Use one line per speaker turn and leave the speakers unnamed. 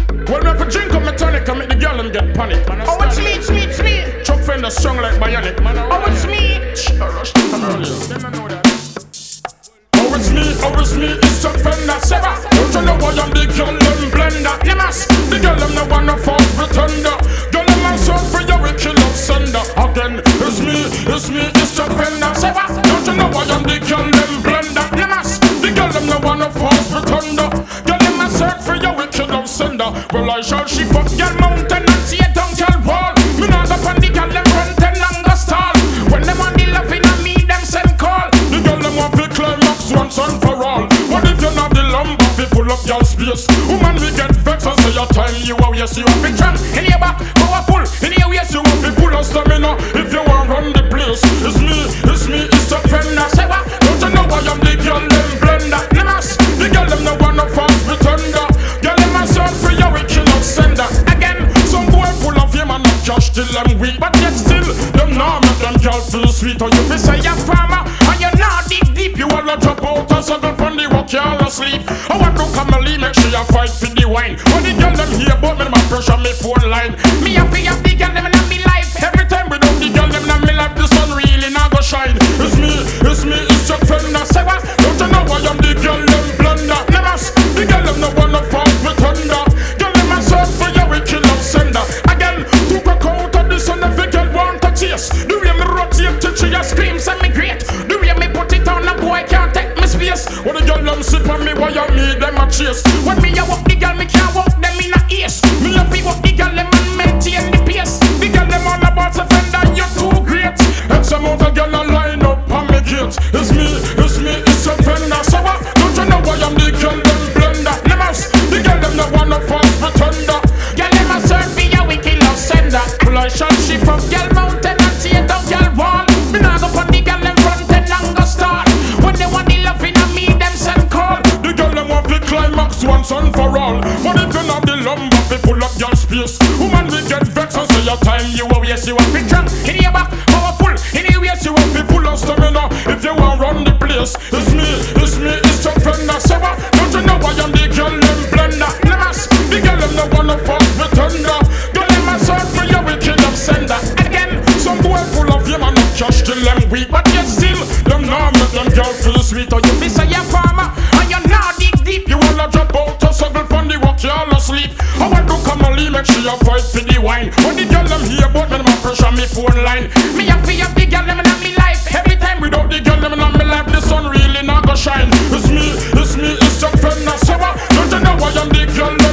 Well, me have to drink up my tonic and make the girl them get panic. Man,
Oh, it's me, it's me, it's me.
Chuck Fender strong like bionic. Man,
Oh, it's me.
Rush to come earlier. Them I know that. Oh, it's me, it's Chuck Fender. Seba, don't you know I am the girl them blender? Nemas, the girl them no wanna false pretender. Girl them a search for your wicked love sender. Again, it's me, it's Chuck Fender. Seba, don't you know I am the girl them blender? Nemas, the girl them no wanna false pretender. Girl them a search for your wicked love sender. Well, I shall she fuck your mountain and see it down your wall. Me not up on the girl them run 10 longer stall. When them on the loving on me, them send call. The girl them want to climax once and for all. What if you not the lumber, we pull up your space? Woman, we get vexed and say your time you are, yes, you have been strong. In your back, powerful. In your waist, you have been full of stamina. If you want run the place, it's me, it's Chuck Fender. Say what? Don't you know I am the girl them blender? Nemas, the girl them no wanna false pretender. Girl them a search for your wicked love sender. Again, some boy full of him and not cash till them weak, but yet still them nah make them girl feel sweet. Or you be say you're farmer and you nah dig deep. You all a drop out and struggle from the walk, you all asleep. I want to come and leave, make sure you fight for the wine. When the girl them here, but me my pressure me phone line. Me have to have the girl them in me life. Every time without the girl them in me life, the sun really not go shine. It's me, it's Chuck Fender. Say what? Don't you know I am the girl them blender? Nemas, the girl them no wanna false pretender. Girl them a search for your wicked love sender. Again, to go out of this and every girl want to chase. The way me rotate till she a screams and me great. The way me put it on, a boy can't take me space. When the girl them sip on me, why you me them a chase? When me a walk the girl, me can't walk them in a ace. Me a be walk the girl them and maintain the pace. The girl them all about to Fender, you're too great. And some other girl a line up on me gate. It's me, it's Chuck Fender. So what? Don't you know I am the girl them blender? Nemas, the girl them no wanna false pretender. Girl them a search for your wicked love sender. Well, I shall shift up girl mountain and see it down girl wall. Me nah go pon the girl them front and longer start. When they want the loving of me, them send call. The girl them want the climax once and for all. But if you not the lumber, we pull up your space. Woman, we get vexed and say your time you are, yes, you have been strong. In your back, powerful. In your waist, you have been full of stamina. If you want run the place, it's me, it's Chuck Fender. Say what? Don't you know I am the girl them blender? Nemas, the girl them no wanna false pretender. Girl them a search for your wicked love sender. Again, some boy full of him and not cash till them weak, but yet still them nah make them girl feel sweet. Or you be say you're farmer and you nah dig deep. You wanna drop out and struggle from the walk, you all asleep. I want to come and leave, make sure you fight for the wine. When the girl them here, but me my pressure me phone line. Me have to have the girl them in me life. Every time without the girl them in me life, the sun really not go shine. It's me, it's Chuck Fender. So what? Don't you know I am the girl them